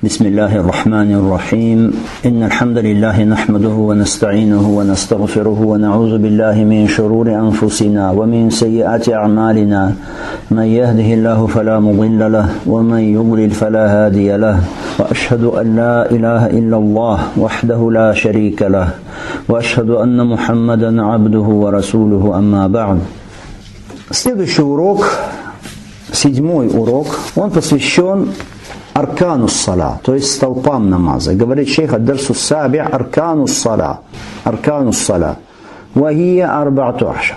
بسم الله الرحمن الرحيم إن الحمد لله نحمده ونستعينه ونستغفره ونعوذ بالله من شرور أنفسنا ومن سيئات أعمالنا من يهده الله فلا مضل له ومن يضلل فلا هادي له وأشهد أن لا إله إلا الله وحده لا شريك له وأشهد أن محمدا عبده ورسوله أما بعد. Следующий урок, 7-й урок, он посвящен арканус сала, то есть столпам намаза. Говорит шейх ад-дарсу саби' арканус сала. Арканус сала. وهي 14.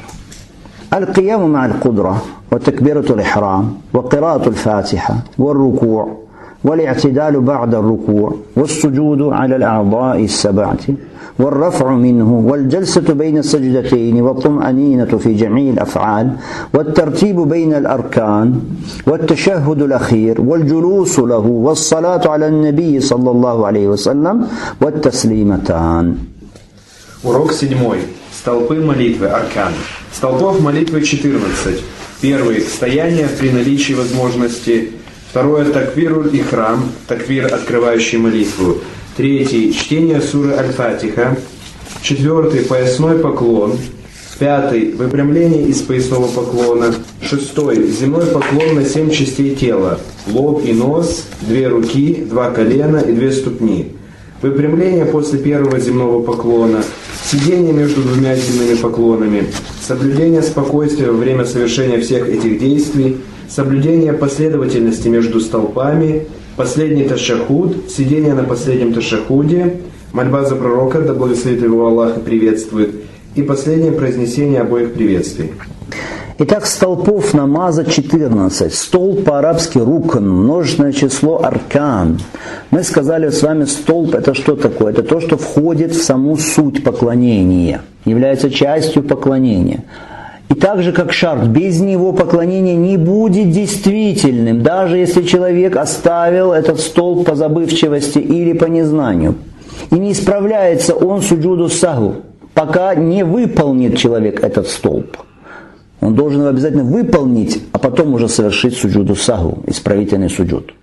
القيام مع القدرة وتكبيرة الإحرام وقراءة الفاتحة والركوع والاعتدال بعد الركوع والسجود على الأعضاء السبعة والرفع منه والجلسة بين السجدتين والطمأنينة في جميع الأفعال والترتيب بين الأركان والتشهد الأخير والجلوس له والصلاة على النبي صلى الله عليه وسلم والتسليمتان. Урок 7. Столпы молитвы, арканы. Столпов молитвы 14. Первый – стояние при наличии возможности. Второе – такбируль ихрам, такбир, открывающий молитву. Третий – чтение суры Аль-Фатиха. Четвертый – поясной поклон. Пятый – выпрямление из поясного поклона. Шестой – земной поклон на 7 частей тела. Лоб и нос, 2 руки, 2 колена и 2 ступни. Выпрямление после первого земного поклона. Сидение между 2 земными поклонами. Соблюдение спокойствия во время совершения всех этих действий. Соблюдение последовательности между столпами. Последний ташахуд, сидение на последнем ташахуде, мольба за пророка, да благословит его Аллах и приветствует, и последнее произнесение обоих приветствий. Итак, столпов намаза 14. Столб по-арабски рукн, множественное число аркан. Мы сказали с вами, столб это что такое? Это то, что входит в саму суть поклонения, является частью поклонения. И так же, как шарт, без него поклонение не будет действительным, даже если человек оставил этот столб по забывчивости или по незнанию. И не исправляется он суджуду саху, пока не выполнит человек этот столб. Он должен его обязательно выполнить, а потом уже совершить суджуду саху, исправительный суджуд.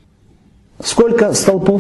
Сколько столпов?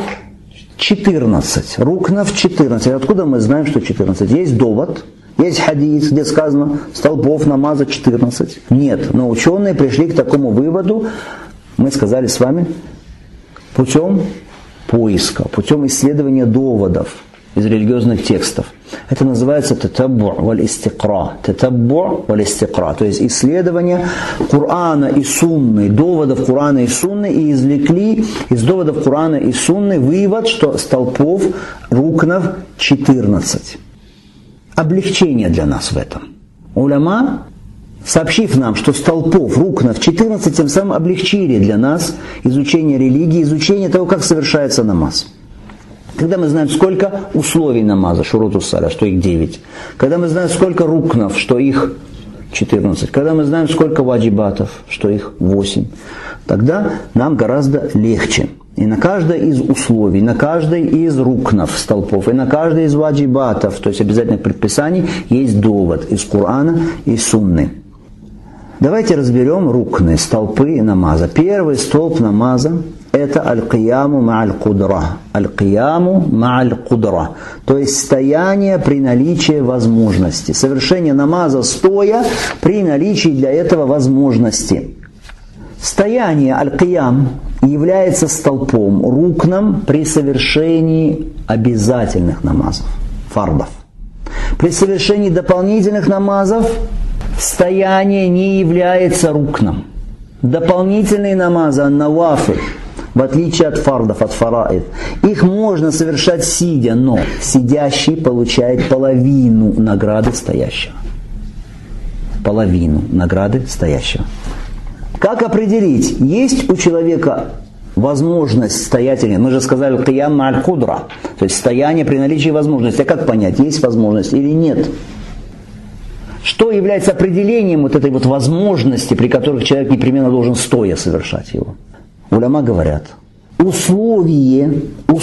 14. Рукнов 14. Откуда мы знаем, что 14? Есть довод. Есть хадис, где сказано, столпов намаза 14. Нет, но ученые пришли к такому выводу, мы сказали с вами, путем поиска, путем исследования доводов из религиозных текстов. Это называется татаббу валь-истикра. Татаббу валь-истикра. То есть исследование Корана и Сунны, доводов Корана и Сунны, и извлекли из доводов Корана и Сунны вывод, что столпов рукнов 14. Облегчение для нас в этом. Уляма, сообщив нам, что столпов, рукнов 14, тем самым облегчили для нас изучение религии, изучение того, как совершается намаз. Когда мы знаем, сколько условий намаза, шуруту саля, что их 9. Когда мы знаем, сколько рукнов, что их 14. Когда мы знаем, сколько ваджибатов, что их 8. Тогда нам гораздо легче. И на каждое из условий, на каждой из рукнов, столпов, и на каждой из ваджибатов, то есть обязательных предписаний, есть довод из Корана и Сунны. Давайте разберем рукны, столпы намаза. Первый столб намаза – это аль-кияму ма'аль-кудра. Аль-кияму ма'аль-кудра. То есть стояние при наличии возможности. Совершение намаза стоя при наличии для этого возможности. Стояние аль-киям является столпом, рукном при совершении обязательных намазов, фардов. При совершении дополнительных намазов стояние не является рукном. Дополнительные намазы, навафиль, в отличие от фардов, от фараид, их можно совершать сидя, но сидящий получает половину награды стоящего. Половину награды стоящего. Как определить, есть у человека возможность стоять или нет? Мы же сказали «киям ма'аль-кудра», то есть стояние при наличии возможности. А как понять, есть возможность или нет? Что является определением вот этой вот возможности, при которых человек непременно должен стоя совершать его? Уляма говорят, условие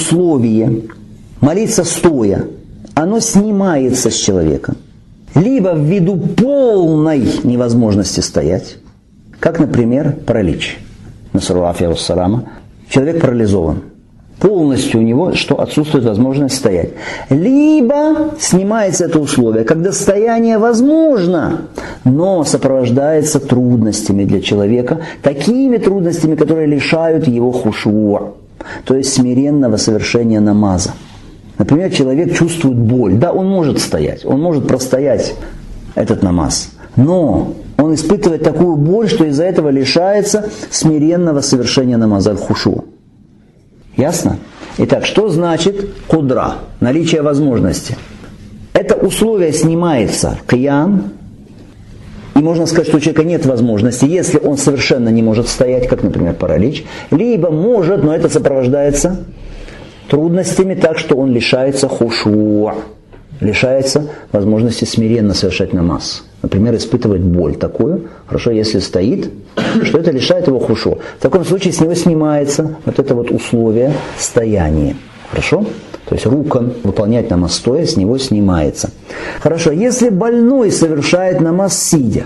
молиться стоя, оно снимается с человека. Либо ввиду полной невозможности стоять, как, например, паралич. Человек парализован. полностью у него, что отсутствует возможность стоять. Либо снимается это условие, когда стояние возможно, но сопровождается трудностями для человека, такими трудностями, которые лишают его хушуа, то есть смиренного совершения намаза. Например, человек чувствует боль. Да, он может стоять, он может простоять этот намаз, но он испытывает такую боль, что из-за этого лишается смиренного совершения намаза аль-хушуа. Ясно? Итак, что значит кудра? Наличие возможности. Это условие снимается киям, и можно сказать, что у человека нет возможности, если он совершенно не может стоять, как, например, паралич, либо может, но это сопровождается трудностями так, что он лишается хушуа, лишается возможности смиренно совершать намаз. Например, испытывает боль такую, хорошо, если стоит, что это лишает его хушу. В таком случае с него снимается вот это вот условие стояния. Хорошо? То есть рукан, выполнять намаз стоя, с него снимается. Хорошо, если больной совершает намаз сидя,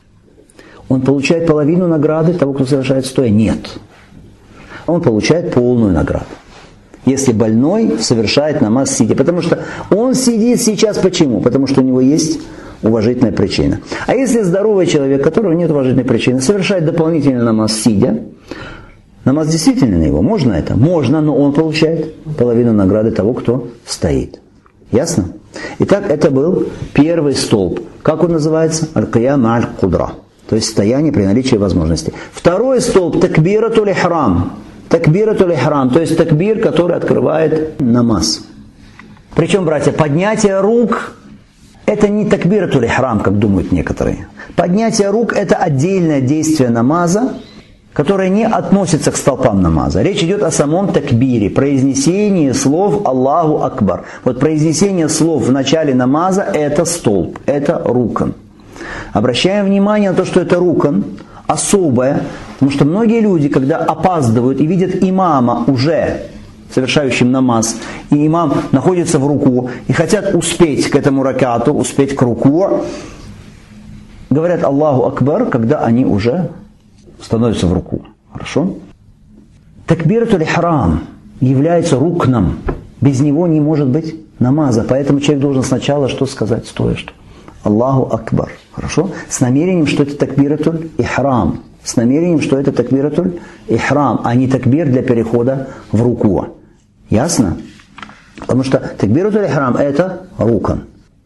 он получает половину награды того, кто совершает стоя? Нет. Он получает полную награду. Если больной совершает намаз сидя. Потому что он сидит сейчас почему? Потому что у него есть уважительная причина. А если здоровый человек, у которого нет уважительной причины, совершает дополнительный намаз сидя, намаз действительно на его, можно это? Можно, но он получает половину награды того, кто стоит. Ясно? Итак, это был первый столб. Как он называется? Аль-Киям аль-Кудра. То есть стояние при наличии возможности. Второй столб – такбиратуль ихрам. Такбиратуль ихрам, то есть такбир, который открывает намаз. Причем, братья, поднятие рук – это не такбиратуль ихрам, как думают некоторые. Поднятие рук – это отдельное действие намаза, которое не относится к столпам намаза. Речь идет о самом такбире, произнесении слов Аллаху Акбар. Вот произнесение слов в начале намаза – это столб, это рукан. Обращаем внимание на то, что это рукан, особое, потому что многие люди, когда опаздывают и видят имама уже совершающим намаз, и имам находится в руку, и хотят успеть к этому ракату, успеть к руку, говорят Аллаху Акбар, когда они уже становятся в руку. Хорошо? Такбиратуль ихрам является рукном. Без него не может быть намаза. Поэтому человек должен сначала что сказать, стоя что? Аллаху Акбар. Хорошо? С намерением, что это такбиратуль ихрам. С намерением, что это такбиратуль ихрам, а не такбир для перехода в руку. Ясно? Потому что такбиратуль ихрам это рукан.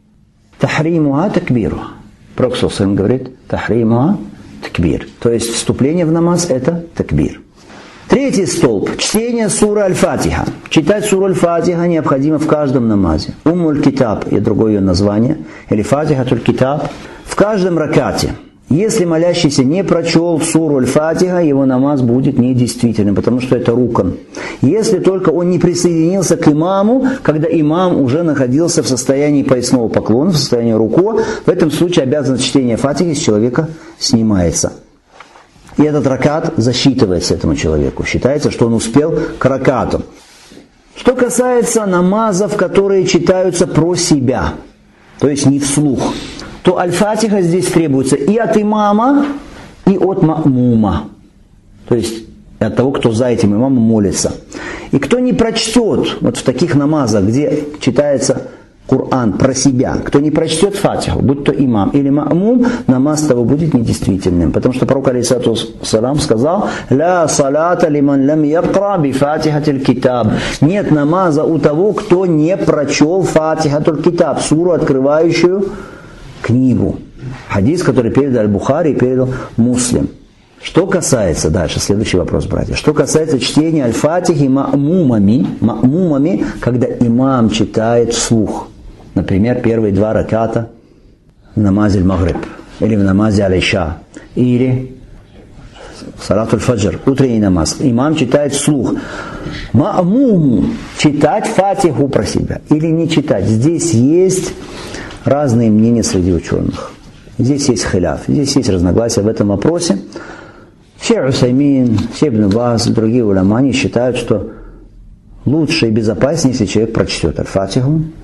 Тахримуа такбиру. Пророк ﷺ говорит, тахримуа такбир. То есть вступление в намаз это такбир. Третий столб. Чтение суры Аль-Фатиха. Читать суру Аль-Фатиха необходимо в каждом намазе. Уммуль Китаб и другое ее название. Или Фатихатуль Китаб. В каждом ракате. Если молящийся не прочел суру Аль-Фатиха, его намаз будет недействительным, потому что это рукан. Если только он не присоединился к имаму, когда имам уже находился в состоянии поясного поклона, в состоянии руку, в этом случае обязанность чтения Фатихи с человека снимается. И этот ракат засчитывается этому человеку. Считается, что он успел к ракату. Что касается намазов, которые читаются про себя, то есть не вслух, то аль-фатиха здесь требуется и от имама, и от ма'мума. То есть от того, кто за этим имамом молится. И кто не прочтет, вот в таких намазах, где читается Коран про себя, кто не прочтет фатиху, будь то имам или ма'мум, намаз того будет недействительным. Потому что пророк алейхиссалату вассалям сказал: «Ля салата лиман лям якра би фатихатиль китаб». Нет намаза у того, кто не прочел фатихатуль китаб, суру, открывающую книгу. Хадис, который передал Аль-Бухари и передал Муслим. Что касается, дальше, следующий вопрос, братья. Что касается чтения Аль-Фатихи ма'мумами, когда имам читает вслух. Например, первые 2 раката в намазе Аль-Магриб, или в намазе Аль-Иша, или в Салатуль Фаджр, утренний намаз. Имам читает вслух. Ма'муму читать Фатиху про себя или не читать. Здесь есть разные мнения среди ученых. Здесь есть хиляф, здесь есть разногласия в этом вопросе. Шейх Усаймин, Шейх Ибн Баз, другие уламани считают, что лучше и безопаснее, если человек прочтет Аль-Фатиху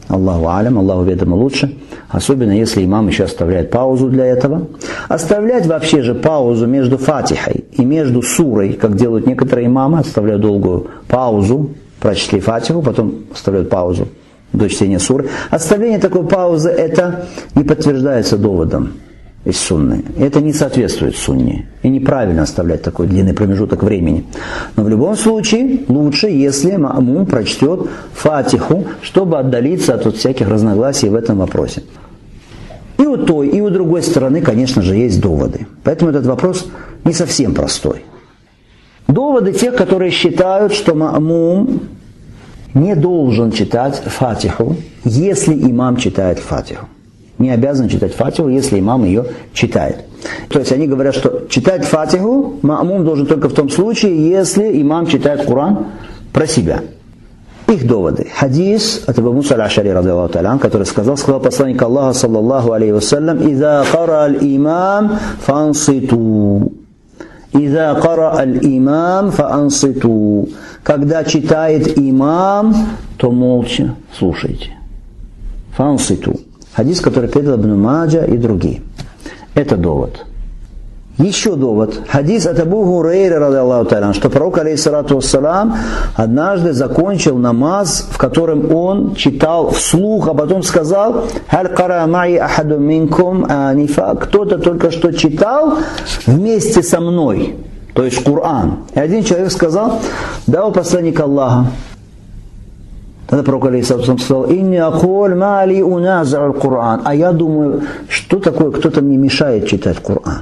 Аллаху алям, Аллаху ведомо лучше. Особенно если имам еще оставляет паузу для этого. Оставлять вообще же паузу между фатихой и между сурой, как делают некоторые имамы, оставляют долгую паузу, прочли фатиху, потом оставляют паузу до чтения суры. Оставление такой паузы, это не подтверждается доводом из сунны. Это не соответствует сунне. И неправильно оставлять такой длинный промежуток времени. Но в любом случае лучше, если ма'мум прочтет фатиху, чтобы отдалиться от всяких разногласий в этом вопросе. И у той, и у другой стороны, конечно же, есть доводы. Поэтому этот вопрос не совсем простой. Доводы тех, которые считают, что ма'мум не должен читать фатиху, если имам читает фатиху. Не обязан читать фатиху, если имам ее читает. То есть они говорят, что читать фатиху ма'мум должен только в том случае, если имам читает Коран про себя. Их доводы. Хадис от Абу Муса аль-Аш'ари, радиллаху та'аля, который сказал посланник Аллаха, саллаллаху алейхи вассалям: «Иза кара аль-имам фанситу». «Иза кара аль-имам фанситу». Когда читает имам, то молча слушайте. Фанситу. Хадис, который передал Ибн Маджа и другие. Это довод. Еще довод. Хадис от Абу Гурейры, радиллаху та'аля, что пророк, алейхиссалату вассалам, однажды закончил намаз, в котором он читал вслух, а потом сказал: «Халь кара ма'i ахаду минкум анифа». Кто-то только что читал вместе со мной, то есть Коран. И один человек сказал: «Да, о посланник Аллаха». Тогда пророк, алейхиссалату сказал: «Инни акуль мали уназар аль-Кур'ан». А я думаю, что такое, кто-то мне мешает читать Коран.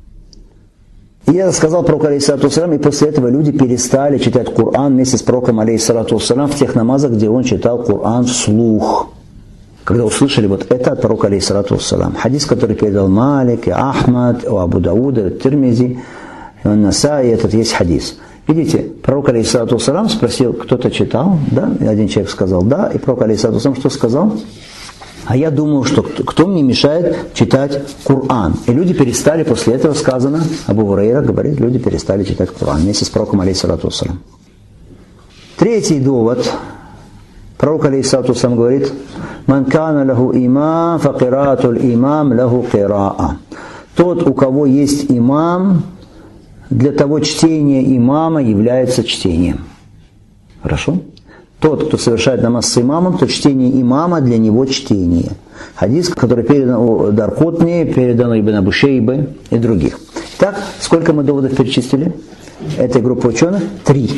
И я сказал пророку, алейхиссалату, и после этого люди перестали читать Коран вместе с пророком, алейхиссалату, в тех намазах, где он читал Коран вслух. Когда услышали вот это от пророка, алейхиссалату. Хадис, который передал Малик, и Ахмад, и Абу Дауда, и Тирмизи, и Насаи, этот есть хадис. Видите, пророк, алейхиссалату, спросил, кто-то читал, да? И один человек сказал, да. И пророк, алейхиссалату, что сказал? А я думаю, что кто мне мешает читать Коран? И люди перестали, после этого сказано, Абу Гурейра говорит, люди перестали читать Коран вместе с пророком, алейхиссалату. Третий довод. Пророк, алейхиссалату, говорит: «Ман кана лаху имам, фа кираатуль имам лаху кираа». Тот, у кого есть имам, для того чтение имама является чтением. Хорошо? Тот, кто совершает намаз с имамом, то чтение имама для него чтение. Хадис, который передан у Даркутни, передан у Ибн Абу Шейбы и других. Так, сколько мы доводов перечислили? Этой группы ученых? 3.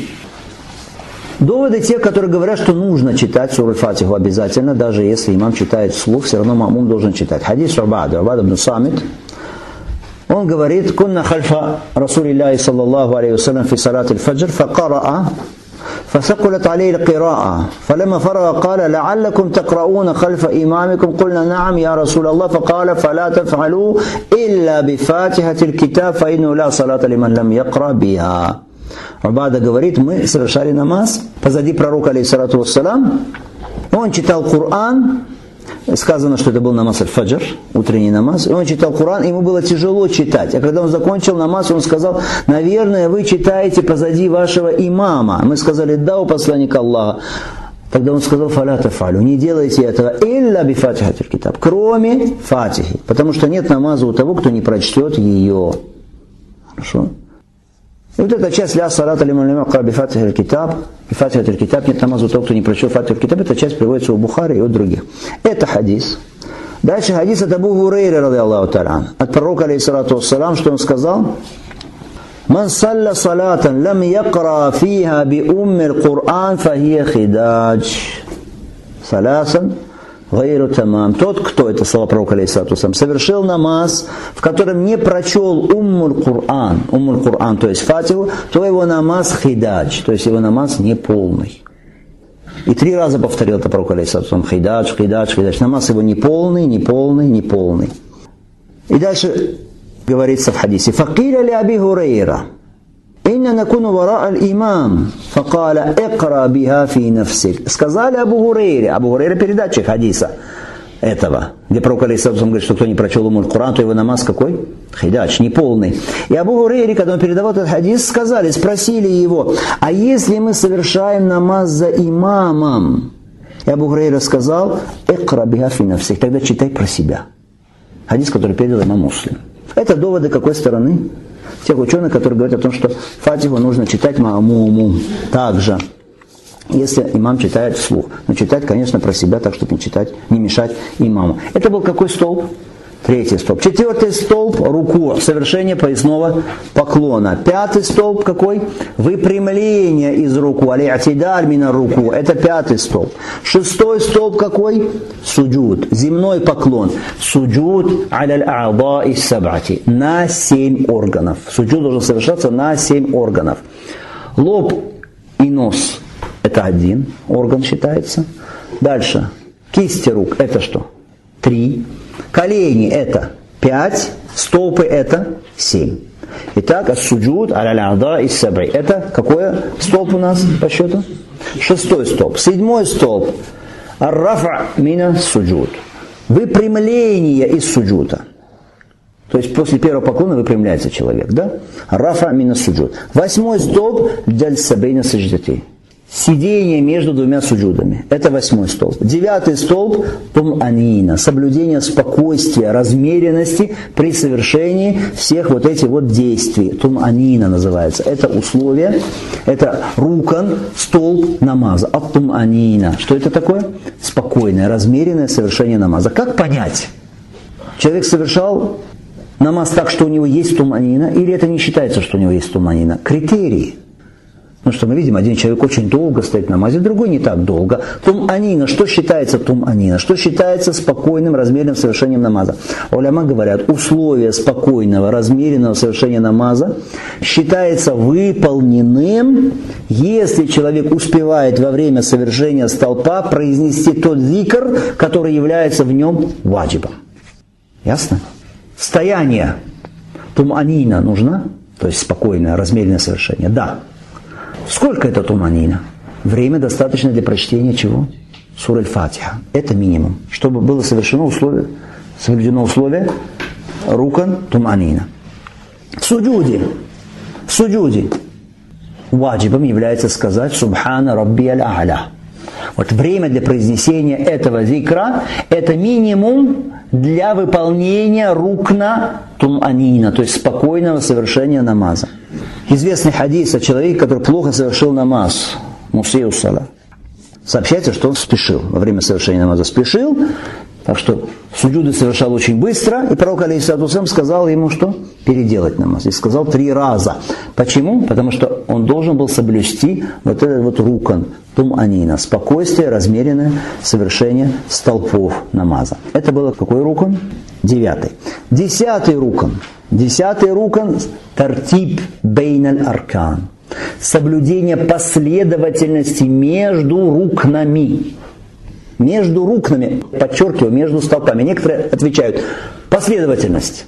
Доводы те, которые говорят, что нужно читать суру Фатиху обязательно, даже если имам читает вслух, все равно ма'мум должен читать. Хадис Убада ибн Самит. Он говорит: «Кунна хальфа Расулиллахи саллаллаху алейхи вассалям фи салат аль-фаджр, факараа, فثقلت عليه القراءة فلما فرغ قال: لعلكم تقرؤون خلف إمامكم. قلنا: نعم يا رسول الله. فقال: فلا تفعلوا إلا بفاتحة الكتاب فإنه لا صلاة لمن لم يقرأ بها». Убада говорит: мы совершали намаз позади пророка, алейхиссалату вассалам. Он читал Коран. Сказано, что это был намаз аль-фаджр, утренний намаз. И он читал Коран, и ему было тяжело читать. А когда он закончил намаз, он сказал: наверное, вы читаете позади вашего имама. Мы сказали: да, у посланника Аллаха. Тогда он сказал: фаля тафалю, не делайте этого, илля би фатихатиль китаб, кроме фатихи. Потому что нет намаза у того, кто не прочтет ее. Хорошо? И вот эта часть «Ля салата лиман лам якра би фатихатиль китаб», «Фатихатиль китаб», нет намаза у того, кто не прочел фатихатиль китаб, эта часть приводится у Бухари и у других. Это хадис. Дальше хадис от Абу Гурейры, радиллаху та'аля, от пророка, алейхиссалату вассалам, что он сказал: «Ман салля салатан лам якра фиха би уммил Кур'ан фахия хидадж». Саласан гайру тамам. Тот, кто, это слова пророка, алейхиссалату вассалам, совершил намаз, в котором не прочел уммуль Кур'ан, то есть фатиху, то его намаз хидадж, то есть его намаз неполный. И 3 раза повторил это пророк, алейхиссалату вассалам: хидадж, хидадж, хидадж. Намаз его неполный. И дальше говорится в хадисе: «Факиля ли Аби Гурейра, инна накуну вара аль-имам, факаля экра биха фи нафсик». Сказали Абу Гурейре. Абу Гурейра передатчик хадиса этого, где пророк, алейхиссалату, говорит, что кто не прочел умуль Кур'ан, то его намаз какой? Хидадж, неполный. И Абу Гурейре, когда он передавал этот хадис, спросили его: а если мы совершаем намаз за имамом, И Абу Хурайра сказал: «Икра биха фи нафсик», тогда читай про себя. Хадис, который передал имам Муслим. Это доводы какой стороны? Тех ученых, которые говорят о том, что Фатиху нужно читать маамуму также, если имам читает вслух. Но читать, конечно, про себя, так, чтобы не мешать имаму. Это был какой столб? 3-й столб. 4-й столб – руку, совершение поясного поклона. 5-й столб какой? Выпрямление из руку, аль-и'тидаль мина руку. Это 5-й столб. 6-й столб какой? Суджуд, земной поклон. Суджуд аль-а'да'i саб'ати, на 7 органов. Суджуд должен совершаться на 7 органов. Лоб и нос – это 1 орган считается. Дальше. Кисти рук – это что? 3. Колени это 5, столпы это 7. Итак, ас-суджуд аля-а'да'i саб'и. Это какой столб у нас по счету? 6-й столб. 7-й столб. Ар-рафа мина суджуд. Выпрямление из суджута. То есть после первого поклона выпрямляется человек, да? Рафа мина суджуд. 8-й столб джальса бейна садждати. Сидение между 2 суджудами. Это 8-й столб. 9-й столб – тум-анина. Соблюдение спокойствия, размеренности при совершении всех вот этих вот действий. Тум-анина называется. Это условие, это рукан, столб намаза. Ат-тум-анина. Что это такое? Спокойное, размеренное совершение намаза. Как понять? Человек совершал намаз так, что у него есть тум-анина, или это не считается, что у него есть тум-анина? Критерии. Потому что мы видим, один человек очень долго стоит в намазе, другой не так долго. Тум-анина. Что считается тум-анина? Что считается спокойным, размеренным совершением намаза? Уляма говорят, условие спокойного, размеренного совершения намаза считается выполненным, если человек успевает во время совершения столпа произнести тот зикр, который является в нем ваджибом. Ясно? Стояние. Тум-анина нужна? То есть спокойное, размеренное совершение. Да. Сколько это тум-анина? Время достаточно для прочтения чего? Сур аль-Фатиха. Это минимум. Чтобы было совершено условие, соблюдено условие рукан тум-анина. В суджуде ваджибом является сказать «Субхана Рабби аль-А'ля». Вот время для произнесения этого зикра – это минимум для выполнения рукна тум-анина, то есть спокойного совершения намаза. Известный хадис о человеке, который плохо совершил намаз, мусиу сала. Сообщается, что он спешил, во время совершения намаза спешил, так что суджуды совершал очень быстро, и пророк алейхиссалату вассалям сказал ему, что переделать намаз. И сказал 3 раза. Почему? Потому что он должен был соблюсти вот этот вот рукан, тум-анина, спокойствие, размеренное совершение столпов намаза. Это было какой рукан? 9-й. 10-й рукан. 10-й рукан – тартиб бейналь аркан. Соблюдение последовательности между рукнами. Между рукнами, подчеркиваю, между столпами. Некоторые отвечают, последовательность.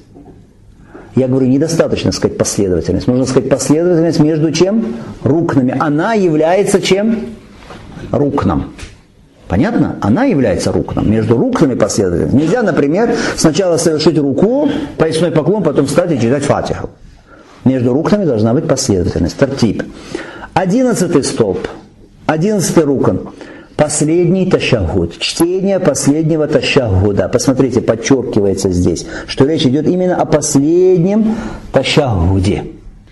Я говорю, недостаточно сказать последовательность. Нужно сказать последовательность между чем? Рукнами. Она является чем? Рукном. Понятно? Она является рукном. Между рукнами последовательность. Нельзя, например, сначала совершить руку, поясной поклон, потом встать и читать фатиху. Между рукнами должна быть последовательность. Тартиб. 11-й столб. 11-й рукн. Последний ташаххуд. Чтение последнего ташаххуда. Посмотрите, подчеркивается здесь, что речь идет именно о последнем ташаххуде.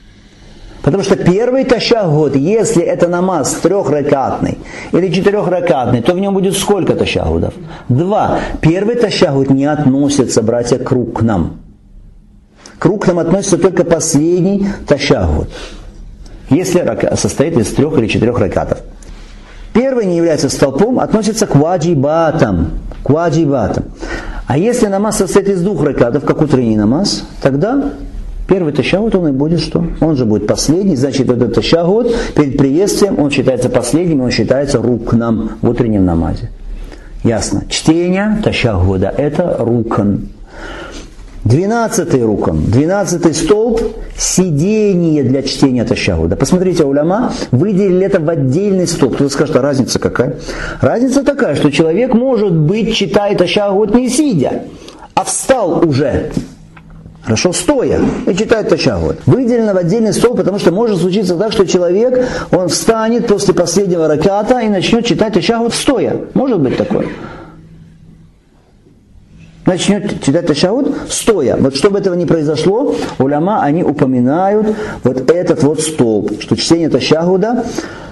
Потому что первый ташаххуд, если это намаз 3-ракатный или 4-ракатный, то в нем будет сколько ташаххудов? 2. Первый ташаххуд не относится, братья, к рукнам. К рукнам относится только последний ташаххуд, если состоит из 3 или 4 ракатов. Первый не является столпом, относится к ваджибатам. К ваджибатам. А если намаз состоит из 2 ракатов, как утренний намаз, тогда первый ташаххуд, он и будет что? Он же будет последний, значит, этот ташаххуд перед приветствием, он считается последним, он считается рукном в утреннем намазе. Ясно. Чтение ташаххуда – это рукн. 12-й рукн, 12-й столб – сидение для чтения ташаххуда. Посмотрите, уляма выделили это в отдельный столб. Кто-то скажет, а разница какая? Разница такая, что человек, может быть, читает ташаххуд не сидя, а встал уже. Хорошо, стоя, и читает ташаххуд. Выделено в отдельный стол, потому что может случиться так, что человек, он встанет после последнего раката и начнет читать ташаххуд стоя. Может быть такое? Начнет читать ташаххуд стоя. Вот чтобы этого не произошло, уляма, они упоминают вот этот вот столб, что чтение ташаххуда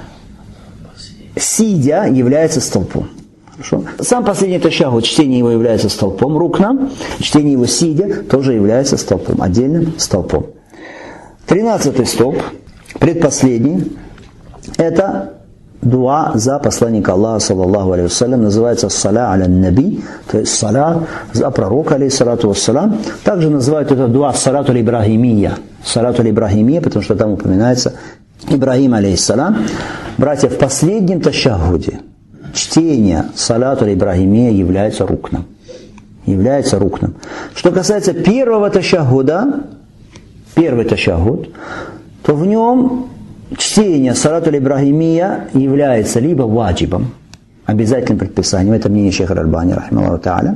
сидя является столпом. Хорошо. Сам последний ташаххуд, чтение его является столпом рукна, чтение его сидя тоже является столпом, отдельным столпом. 13-й столб, предпоследний, это дуа за посланника Аллаха, саллаллаху алейхи вассалям, называется саля аля наби, то есть саля за пророка, алейхиссалату вассалам. Также называют это дуа салату ибрахимия, потому что там упоминается Ибрахим, алейхиссалам. Братья, в последнем ташаххуде чтение салату ибрахимия является рукном. Что касается первого ташаххуда, первый ташаххуд, то в нем чтение салату ибрахимия является либо ваджибом, обязательным предписанием, это мнение шейха Аль-Альбани, рахималлаху та'аля,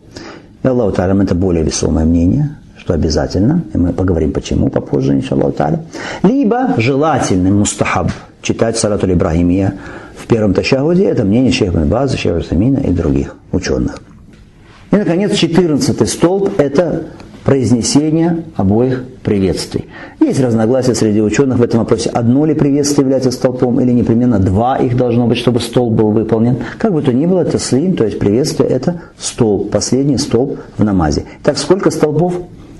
и Аллаху та'аля, это более весомое мнение, что обязательно, и мы поговорим почему попозже, иншаллаху та'аля, либо желательным мустахаб читать салату ибрахимия в первом ташаххуде, это мнение шейха Ибн База, шейха Усаймина и других ученых. И, наконец, 14-й столб – это произнесение обоих приветствий. Есть разногласия среди ученых в этом вопросе. Одно ли приветствие является столпом, или непременно два их должно быть, чтобы столб был выполнен. Как бы то ни было, таслим, то есть приветствие – это столб, последний столб в намазе. Так, сколько столбов?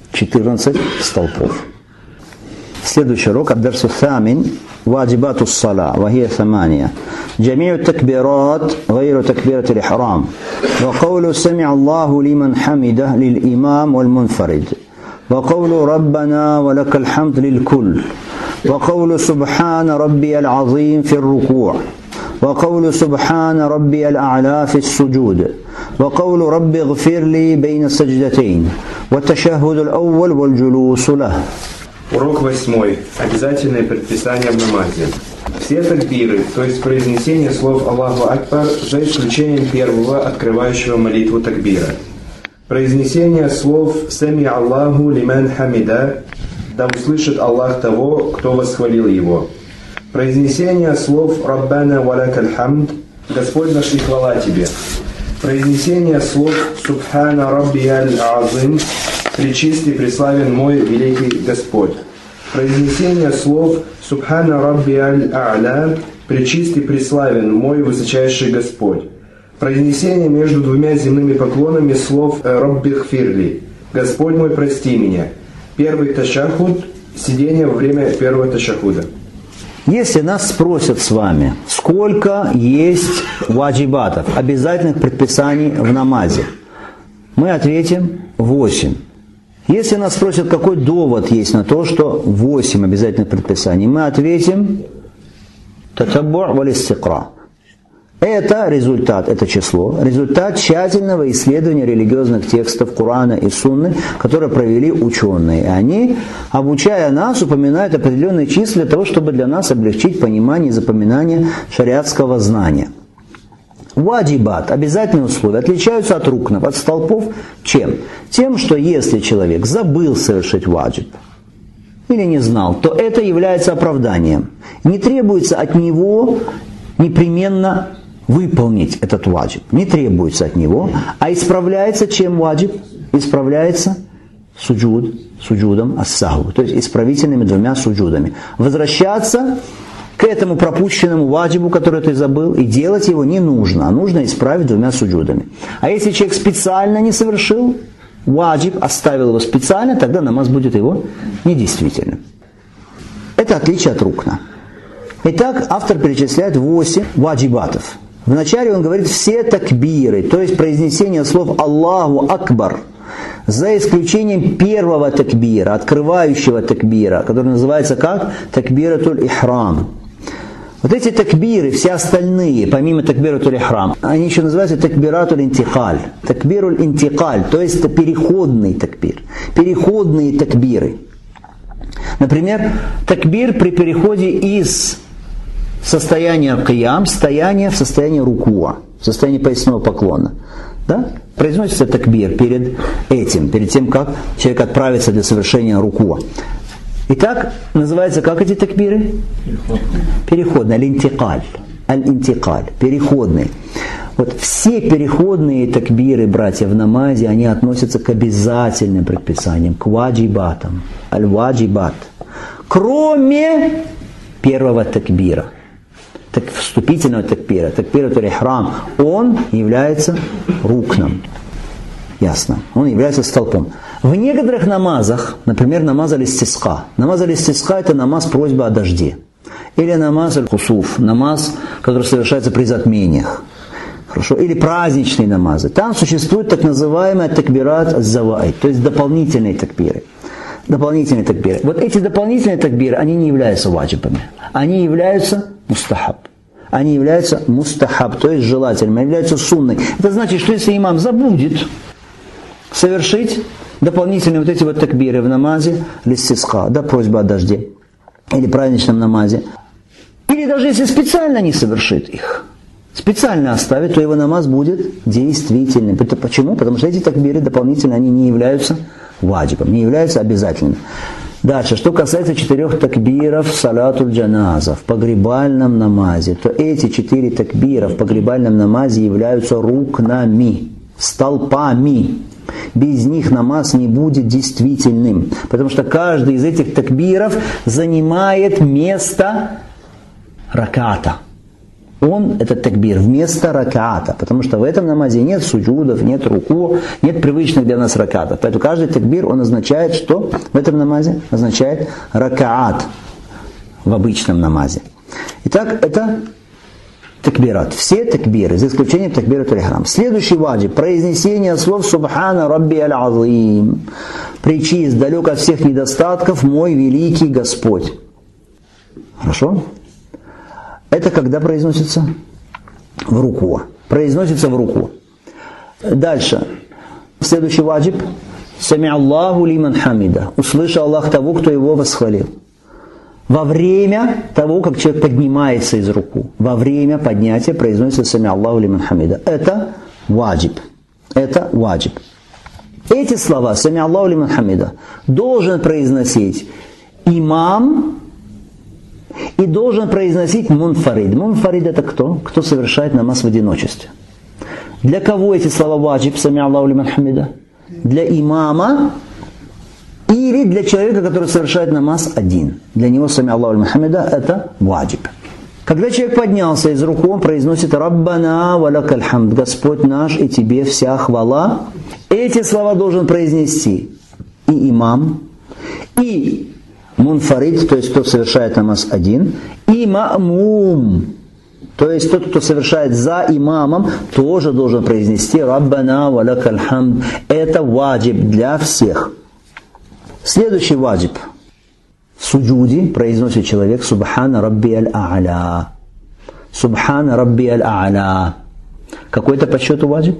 14 столбов. Следующий урок الدرس الثامن واجبات الصلاة وهي 8 جميع التكبيرات غير تكبيرة الإحرام وقول سمع الله لمن حمده للإمام والمنفرد وقول ربنا ولك الحمد للكل وقول سبحان ربي العظيم في الركوع وقول سبحان ربي الأعلى في السجود وقول ربي اغفر لي بين السجدتين والتشهد الأول والجلوس له. Урок 8. Обязательные предписания в намазе. Все такбиры, то есть произнесение слов Аллаху Акбар, за исключением первого, открывающего молитву такбира. Произнесение слов «Сами Аллаху лиман хамида», да услышит Аллах того, кто восхвалил его. Произнесение слов «Раббана валякаль хамд», Господь наш и хвала тебе. Произнесение слов «Субхана раббияль азим», «Пречист и преславен мой великий Господь». Произнесение слов «Субхана Рабби аль-А'ля», «Пречист и преславен мой высочайший Господь». Произнесение между двумя земными поклонами слов «Рабби гфирли», «Господь мой, прости меня». Первый ташаххуд, сидение во время первого ташаххуда. Если нас спросят с вами, сколько есть ваджибатов, обязательных предписаний в намазе, мы ответим 8. Если нас спросят, какой довод есть на то, что 8 обязательных предписаний, мы ответим «Татаббу' вал-истикра». Это результат, это число, результат тщательного исследования религиозных текстов Корана и Сунны, которые провели ученые. Они, обучая нас, упоминают определенные числа для того, чтобы для нас облегчить понимание и запоминание шариатского знания. Ваджибат, обязательные условия, отличаются от рукнов, от столпов чем? Тем, что если человек забыл совершить ваджиб или не знал, то это является оправданием. Не требуется от него непременно выполнить этот ваджиб. Не требуется от него, а исправляется чем ваджиб? Исправляется суджудом ас-саху, то есть исправительными двумя суджудами. Возвращаться к этому пропущенному ваджибу, который ты забыл, и делать его не нужно, а нужно исправить двумя суджудами. А если человек специально не совершил ваджиб, оставил его специально, тогда намаз будет его недействительным. Это отличие от рукна. Итак, автор перечисляет 8 ваджибатов. Вначале он говорит все такбиры, то есть произнесение слов Аллаху Акбар, за исключением первого такбира, открывающего такбира, который называется как? Такбиратуль ихрам. Вот эти такбиры, все остальные, помимо такбиратуль ихрам, они еще называются такбиратуль интикаль. Такбируль интикаль, то есть это переходный такбир. Переходные такбиры. Например, такбир при переходе из состояния киям, в состояние рукуа, в состояние поясного поклона. Да? Произносится такбир перед этим, перед тем, как человек отправится для совершения руку. Итак, называется как эти такбиры? Переходные. Аль-интикаль. Аль-интикаль. Переходные. Вот все переходные такбиры, братья, в намазе, они относятся к обязательным предписаниям, к ваджибатам. Аль-ваджибат. Кроме первого такбира. Так, вступительного такбира, такбиратуль ихрам, он является рукном. Ясно. Он является столпом. В некоторых намазах, например, намаз аль-истиска. Намаз аль-истиска – это намаз просьбы о дожде. Или намаз аль-хусуф, намаз, который совершается при затмениях. Хорошо. Или праздничные намазы. Там существует так называемый такбират аз-заваид, то есть дополнительные такбиры. Дополнительные такбиры. Вот эти дополнительные такбиры, они не являются ваджибами. Они являются мустахаб. Они являются мустахаб, то есть желательными, являются сунной. Это значит, что если имам забудет совершить дополнительные вот эти вот такбиры в намазе листиска, да, просьба о дожде, или праздничном намазе, или даже если специально не совершит их, специально оставит, то его намаз будет действительным. Почему? Потому что эти такбиры дополнительно, они не являются ваджибом, не являются обязательными. Дальше, что касается 4 такбиров салатуль джаназа в погребальном намазе, то эти 4 такбира в погребальном намазе являются рукнами, столпами. Без них намаз не будет действительным, потому что каждый из этих такбиров занимает место раката. Он, этот такбир, вместо раката, потому что в этом намазе нет суджудов, нет руку, нет привычных для нас ракатов. Поэтому каждый такбир, он означает, что в этом намазе означает ракаат в обычном намазе. Итак, это такбират. Все такбиры, за исключением такбиратуль ихрам. Следующий ваджиб – произнесение слов «Субхана Рабби аль-Азим». «Пречист, далек от всех недостатков, мой великий Господь». Хорошо? Это когда произносится? В руку. Произносится в руку. Дальше. Следующий ваджиб. Сами Аллаху лиман хамида. Услышал Аллах того, кто его восхвалил. Во время того, как человек поднимается из руку. Во время поднятия произносится Сами Аллаху лиман хамида. Это ваджиб. Это ваджиб. Эти слова Сами Аллаху лиман хамида должен произносить имам и должен произносить мунфарид. Мунфарид это кто? Кто совершает намаз в одиночестве. Для кого эти слова ваджиб, сами Аллаху лиман хамида? Для имама или для человека, который совершает намаз один. Для него сами Аллаху лиман хамида это ваджиб. Когда человек поднялся из руку, он произносит Раббана ва лакаль хамд, Господь наш, и тебе вся хвала. Эти слова должен произнести и имам, и мунфарид, то есть тот совершает намаз один, и ма'мум, то есть тот, кто совершает за имамом, тоже должен произнести Раббана ва лакаль хамд. Это ваджиб для всех. Следующий ваджиб. В суджуде произносит человек Субхана Рабби аль-А'ля. Субхана Рабби аль-А'ля. Какой-то по счету ваджиб?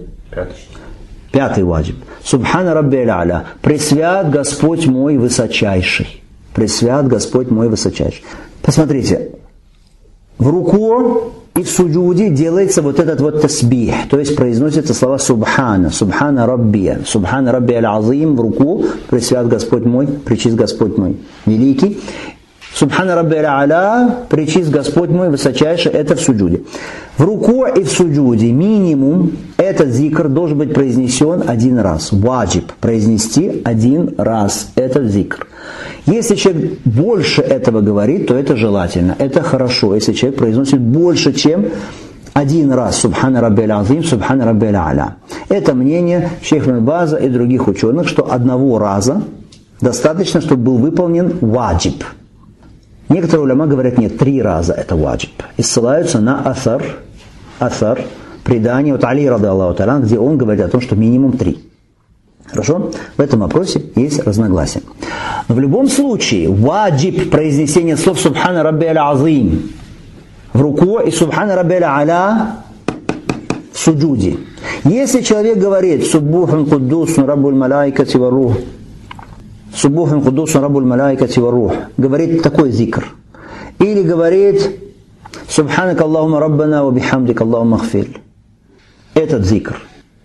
Пятый ваджиб. Субхана Рабби аль-А'ля. Пресвят Господь мой высочайший. Пресвят Господь мой высочайший. Посмотрите, в руку и в суджуде делается вот этот вот тасбих, то есть произносятся слова Субхана, Субхана Рабби, Субхана Рабби аль-Азим в руку, пресвят Господь мой, пречист Господь мой великий. Субхана Рабби аль-А'ля, пречист Господь мой высочайший, это в суджуде. В руку и в суджуде минимум этот зикр должен быть произнесен один раз. Ваджиб, произнести один раз этот зикр. Если человек больше этого говорит, то это желательно, это хорошо. Если человек произносит больше, чем один раз Субхана Рабби аль-Азим, Субхана Рабби аль-А'ля. Это мнение шейха ибн База и других ученых, что одного раза достаточно, чтобы был выполнен ваджиб. Некоторые уляма говорят, нет, 3 раза это ваджиб. И ссылаются на асар, предание от Али рады Аллаху та'аля, где он говорит о том, что минимум 3. Хорошо? В этом вопросе есть разногласия. Но в любом случае, ваджиб произнесения слов Субхана Рабби аль-Азим в руку и Субхана Рабби аль-А'ля в суджуде. Если человек говорит Суббухун Куддусун Раббуль Малайкати ва Рух, Суббухун Куддусун Раббуль Малайкати ва Рух, говорит такой зикр. Или говорит Субханак Аллахума Раббана ва бихамдик Аллахума гфир. Этот зикр.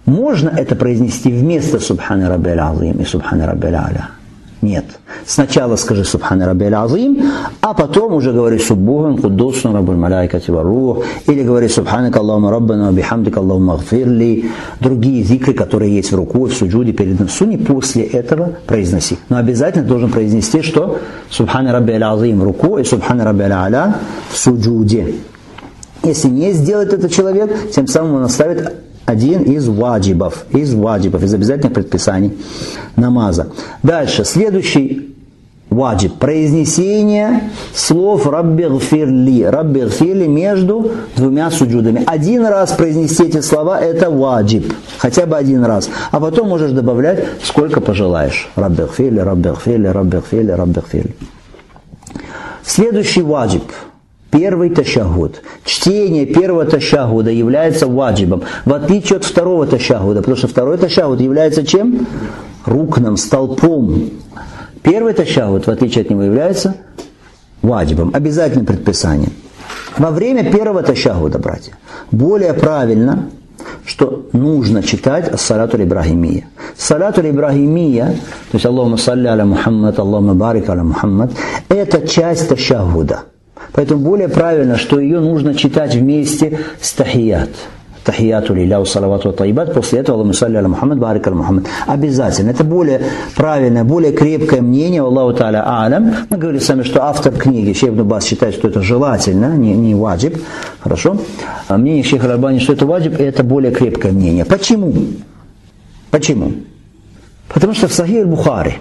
Можно это произнести вместо Субхана Раббиаль Азим и Субхана Раббиаль А'ля? Нет. Сначала скажи Субхана Раббиаль Азим, а потом уже говори Суббухан, Куддусун, Раббуль Малайкати ва Рух, или говори Субханака Аллахума Раббана, Бихамдика Аллахума Гфирли, другие зикры, которые есть в руку, в суджуде, перед насуни, после этого произноси. Но обязательно должен произнести, что Субхана Раббиаль Азим в руку и Субхана Раббиаль А'ля в суджуде. Если не сделает этот человек, тем самым он оставит один из ваджибов, из обязательных предписаний намаза. Дальше, следующий ваджиб. Произнесение слов «Рабби гфирли». «Рабби гфирли» между двумя суджудами. Один раз произнести эти слова – это ваджиб. Хотя бы один раз. А потом можешь добавлять, сколько пожелаешь. «Рабби гфирли, Рабби гфирли, Рабби гфирли, Рабби гфирли». Следующий ваджиб. Первый ташахуд. Чтение первого ташахуда является ваджибом, в отличие от второго ташахуда, потому что второй ташахуд является чем? Рукном, столпом. Первый ташахуд, в отличие от него, является ваджибом, обязательным предписанием. Во время первого ташахуда, братья, более правильно, что нужно читать ас-салату ибрахимия. Салату ибрахимия, то есть Аллахума салли аля Мухаммад, Аллахума барик аля Мухаммад, это часть ташахуда. Поэтому более правильно, что ее нужно читать вместе с тахият. Тахияту лилляху салавату ва таибат. После этого Аллахума салли аля Мухаммад, барик аля Мухаммад. Обязательно. Это более правильное, более крепкое мнение. Аллаху та'аля а'лям. Мы говорили сами, что автор книги Шейх Ибн Баз считает, что это желательно, не ваджиб. Хорошо? А мнение Шейха Аль-Альбани, что это ваджиб, это более крепкое мнение. Почему? Почему? Потому что в Сахихе Аль-Бухари,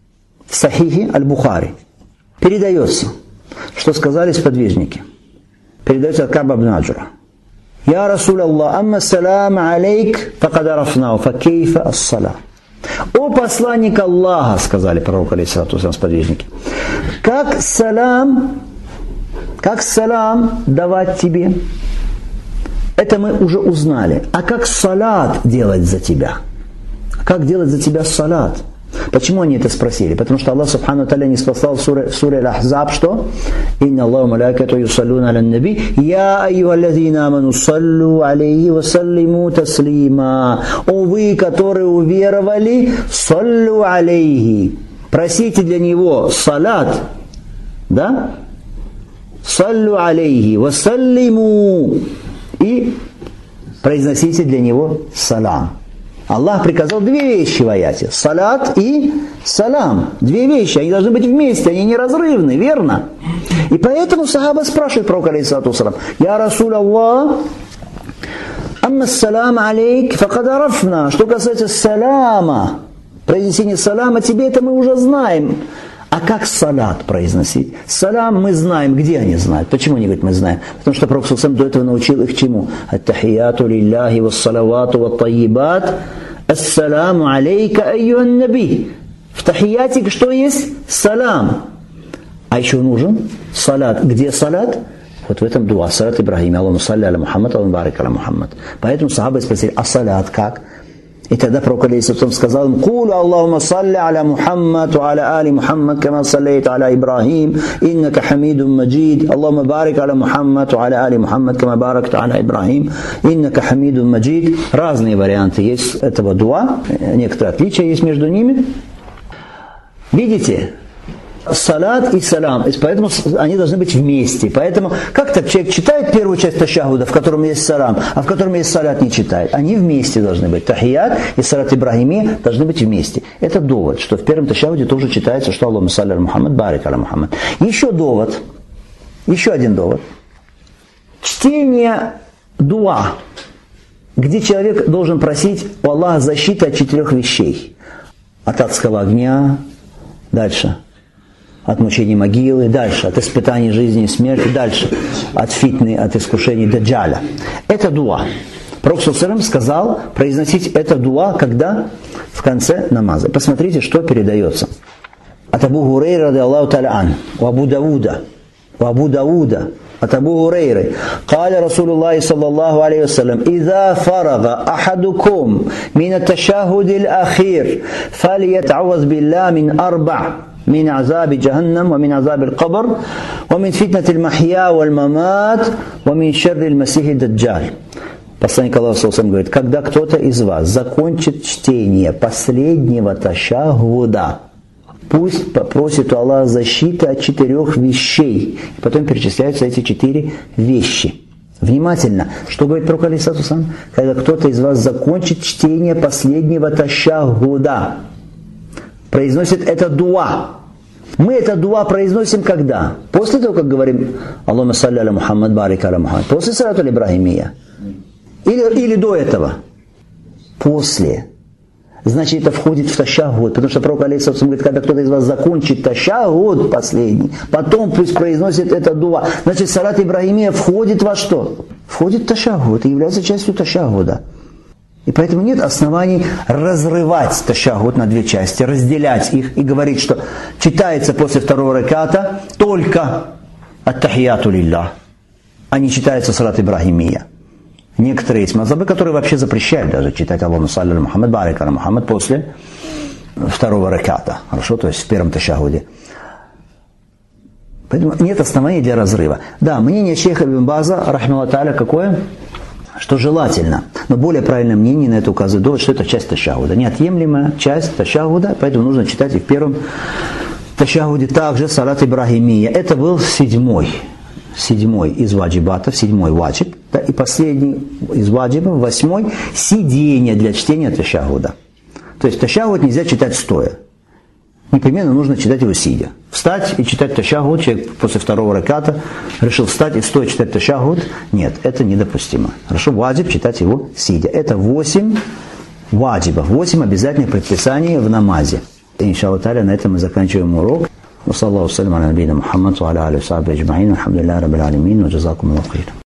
передается, что сказали сподвижники. Передается от Ка'ба ибн Аджура. «Я Расул Аллах, амма салам алейк, факад арафнау, факейфа ас-салам». «О посланник Аллаха», сказали пророку алейхиссалату вассалям сподвижники, как салам давать тебе, это мы уже узнали. А как салат делать за тебя? Как делать за тебя салат? Почему они это спросили? Потому что Аллах Субхану Тааля не спасал в суре Аль-Ахзаб, что? «Инна Аллаху малайкату юсаллюна аля наби, я айюхаллазина аману саллю алейхи ва саллиму таслима». О вы, которые уверовали, саллю алейхи. Просите для него салат, да? Саллю алейхи ва саллиму. И произносите для него салам. Аллах приказал две вещи в аяте. Салат и салам. Две вещи. Они должны быть вместе. Они неразрывны, верно? И поэтому сахаба спрашивает пророка алейхиссалату вассалам: «Я Расул Аллах, амма салам алейк, факад арафна». Что касается салама, произнесение салама, тебе это мы уже знаем. А как салат произносить? Салам мы знаем. Где они знают? Почему они говорят, мы знаем? Потому что Пророк сам до этого научил их чему? Ат-тахияту лилляхи вассалавату ват-таyyибат. Ассаламу алейка айюхан наби. В тахияте что есть? Салам. А еще нужен салат. Где салат? Вот в этом дуа. Салат Ибрахим. Аллаху салли аля Мухаммад, Аллаху барик аля Мухаммад. Поэтому сахабы спросили, а салат как? И тогда пророк алейхиссалам сказал им: «Кулу Аллахума салли аля Мухаммад ва аля али Мухаммад, кама саллейт аля Ибрахим, иннака хамидун маджид. Аллахума барик аля Мухаммад ва аля али Мухаммад, кама баракта аля Ибрахим, иннака хамидун маджид». Разные варианты есть этого дуа, некоторые отличия есть между ними. Видите? Салат и салам. И поэтому они должны быть вместе. Поэтому как-то человек читает первую часть ташахуда, в котором есть салам, а в котором есть салат, не читает. Они вместе должны быть. Тахият и салат Ибрахими должны быть вместе. Это довод, что в первом ташахуде тоже читается, что Аллаху салли аля Мухаммад, барик аля Мухаммад. Еще довод. Еще один довод. Чтение дуа, где человек должен просить у Аллаха защиты от 4 вещей. От адского огня, дальше от мучений могилы, дальше от испытаний жизни и смерти, дальше от фитны, от искушений даджаля. Это дуа. Пророк ﷺ сказал произносить это дуа, когда? В конце намаза. Посмотрите, что передается. От Абу Хурейра ради Аллаху та'аля ан, у Абу Дауда, от Абу Хурейры. قال رسول الله صلى الله عليه وسلم: إذا فرغ أحدكم من التشهد الأخير فليتعوذ بالله من 4: من عذاب جهنم ومن عذاب القبر ومن فتنة المحيا والممات ومن شر المسيح الدجال. Посланник Аллаха говорит, когда кто-то из вас закончит чтение последнего ташахуда, пусть попросит у Аллаха защиты от 4 вещей. И потом перечисляются эти 4 вещи. Внимательно, что говорит пророк алейхиссалату вассалям? Когда кто-то из вас закончит чтение последнего ташахуда, произносит это дуа. Мы это дуа произносим когда? После того, как говорим Аллахумма салли аля Мухаммад, барик аля Мухаммад. После салату ибрахимия. Или до этого? После. Значит, это входит в ташахуд. Потому что пророк алейхиссалату говорит, когда кто-то из вас закончит ташахуд последний, потом пусть произносит это дуа. Значит, салат ибрахимия входит во что? Входит в ташахуд и является частью ташахуда. И поэтому нет оснований разрывать ташахуд на 2 части, разделять их и говорить, что читается после 2-го раката только ат-тахияту лиллах, а не читается салат ибрахимия. Некоторые есть мазхабы, которые вообще запрещают даже читать Аллахумма салли аля Мухаммад, барик аля Мухаммад после 2-го раката. Хорошо, то есть в первом ташахуде. Поэтому нет оснований для разрыва. Да, мнение шейха ибн База, рахмаллаху та'аля, какое? Что желательно. Но более правильное мнение на это указывает довод, что это часть ташахуда. Неотъемлемая часть ташахуда, поэтому нужно читать и в первом ташахуде также салат ибрахимия. Это был 7-й из ваджибатов, 7-й ваджиб, да, и последний из ваджибов, 8-й сидение для чтения ташахуда. То есть ташахуд нельзя читать стоя. Непременно нужно читать его сидя. Встать и читать ташахуд, человек после 2-го раката решил встать и стоя читать ташахуд. Нет, это недопустимо. Хорошо, ваджиб читать его сидя. Это 8 ваджибов, 8 обязательных предписаний в намазе. Иншаллаху та'аля, на этом мы заканчиваем урок. وصلى الله وسلم على نبينا محمد وعلى آله وصحبه أجمعين والحمد لله رب العالمين وجزاكم الله خيرا.